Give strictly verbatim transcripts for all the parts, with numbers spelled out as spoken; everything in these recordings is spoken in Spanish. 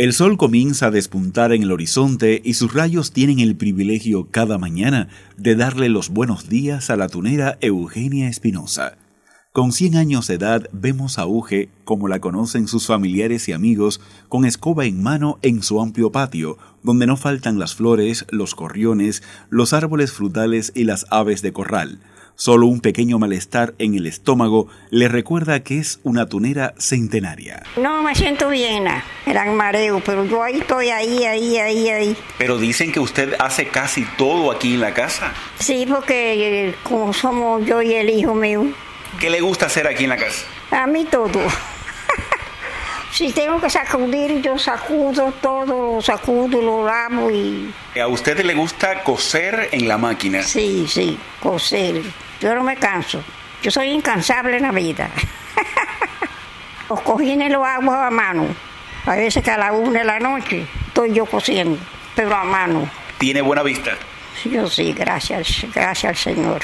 El sol comienza a despuntar en el horizonte y sus rayos tienen el privilegio cada mañana de darle los buenos días a la tunera Eugenia Espinosa. Con cien años de edad vemos a Uge, como la conocen sus familiares y amigos, con escoba en mano en su amplio patio, donde no faltan las flores, los gorriones, los árboles frutales y las aves de corral. Solo un pequeño malestar en el estómago le recuerda que es una tunera centenaria. No me siento bien, me dan mareo, pero yo ahí estoy, ahí, ahí, ahí, ahí. Pero dicen que usted hace casi todo aquí en la casa. Sí, porque eh, como somos yo y el hijo mío. ¿Qué le gusta hacer aquí en la casa? A mí todo. Si tengo que sacudir, yo sacudo todo, lo sacudo, lo lavo y... ¿A usted le gusta coser en la máquina? Sí, sí, coser. Yo no me canso. Yo soy incansable en la vida. Los cojines los hago a mano. A veces que a la una de la noche estoy yo cosiendo, pero a mano. ¿Tiene buena vista? Yo sí, gracias, gracias al Señor.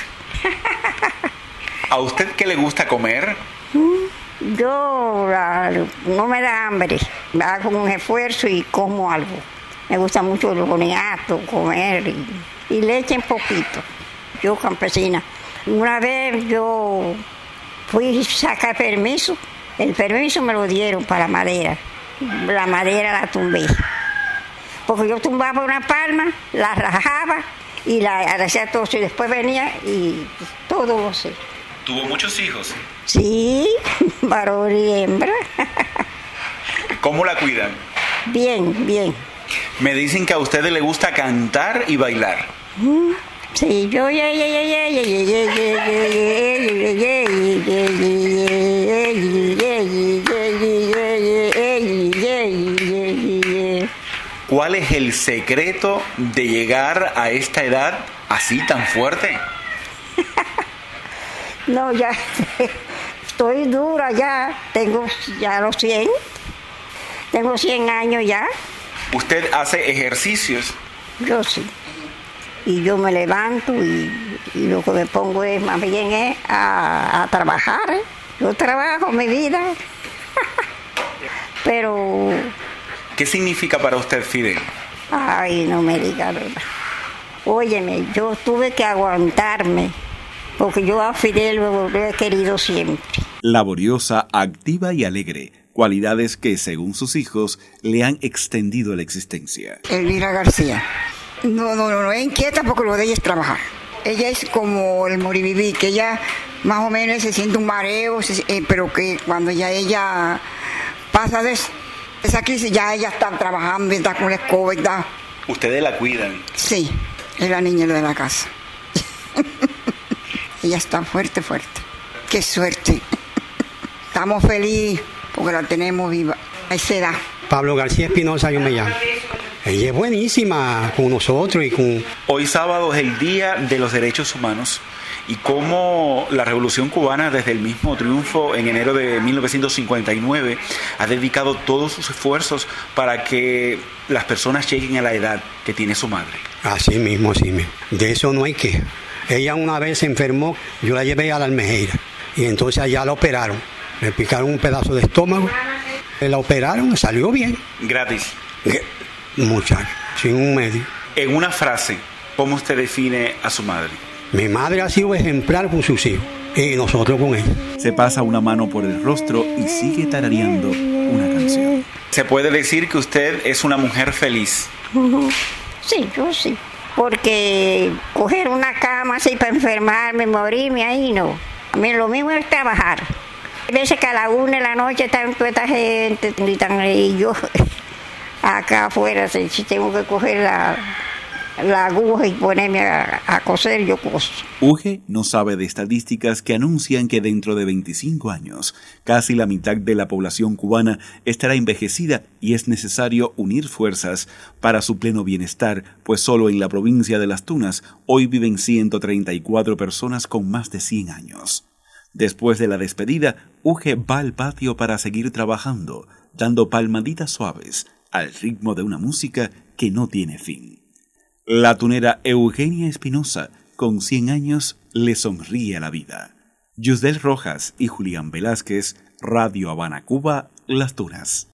¿A usted qué le gusta comer? Yo la, no me da hambre, hago un esfuerzo y como algo. Me gusta mucho el boniato, comer y, y leche en poquito. Yo campesina. Una vez yo fui a sacar permiso, el permiso me lo dieron para la madera. La madera la tumbé. Porque yo tumbaba una palma, la rajaba y la hacía todo y después venía y todo lo sé. ¿Tuvo muchos hijos? Sí, varón y hembra. ¿Cómo la cuidan? Bien, bien. Me dicen que a ustedes le gusta cantar y bailar. Sí, yo... ¿Cuál es el secreto de llegar a esta edad así tan fuerte? No, ya estoy dura ya, tengo ya los cien, tengo cien años ya. ¿Usted hace ejercicios? Yo sí, y yo me levanto y, y lo que me pongo es más bien es a, a trabajar, ¿eh? Yo trabajo mi vida, pero... ¿Qué significa para usted Fidel? Ay, no me diga nada. Óyeme, yo tuve que aguantarme. Porque yo a Fidel lo he querido siempre. Laboriosa, activa y alegre, cualidades que, según sus hijos, le han extendido la existencia. Elvira García. No, no, no, no es inquieta porque lo de ella es trabajar. Ella es como el moribibí, que ella más o menos se siente un mareo, se, eh, pero que cuando ya ella pasa de esa crisis, ya ella está trabajando, está con la escoba y está... ¿Ustedes la cuidan? Sí, es la niña de la casa. Ella está fuerte, fuerte. ¡Qué suerte! Estamos felices porque la tenemos viva. A esa edad. Pablo García Espinosa, yo me llamo. Ella es buenísima con nosotros y con... Hoy sábado es el Día de los Derechos Humanos y cómo la Revolución Cubana, desde el mismo triunfo en enero de mil novecientos cincuenta y nueve, ha dedicado todos sus esfuerzos para que las personas lleguen a la edad que tiene su madre. Así mismo, así mismo. De eso no hay queja. Ella una vez se enfermó, yo la llevé a la Almejeira y entonces allá la operaron. Le picaron un pedazo de estómago, la operaron, salió bien. ¿Gratis? Muchacho, sin un medio. En una frase, ¿cómo usted define a su madre? Mi madre ha sido ejemplar con sus hijos y nosotros con ella. Se pasa una mano por el rostro y sigue tarareando una canción. ¿Se puede decir que usted es una mujer feliz? Sí, yo sí. Porque coger una cama así para enfermarme, morirme, ahí no. A mí lo mismo es trabajar. Hay veces que a la una de la noche están toda esta gente, y yo acá afuera, si tengo que coger la, la aguja y ponerme a, a coser, yo coso. Uge no sabe de estadísticas que anuncian que dentro de veinticinco años, casi la mitad de la población cubana estará envejecida y es necesario unir fuerzas para su pleno bienestar, pues solo en la provincia de Las Tunas hoy viven ciento treinta y cuatro personas con más de cien años. Después de la despedida, Uge va al patio para seguir trabajando, dando palmaditas suaves al ritmo de una música que no tiene fin. La tunera Eugenia Espinosa, con cien años, le sonríe a la vida. Yusdel Rojas y Julián Velázquez, Radio Habana, Cuba, Las Tunas.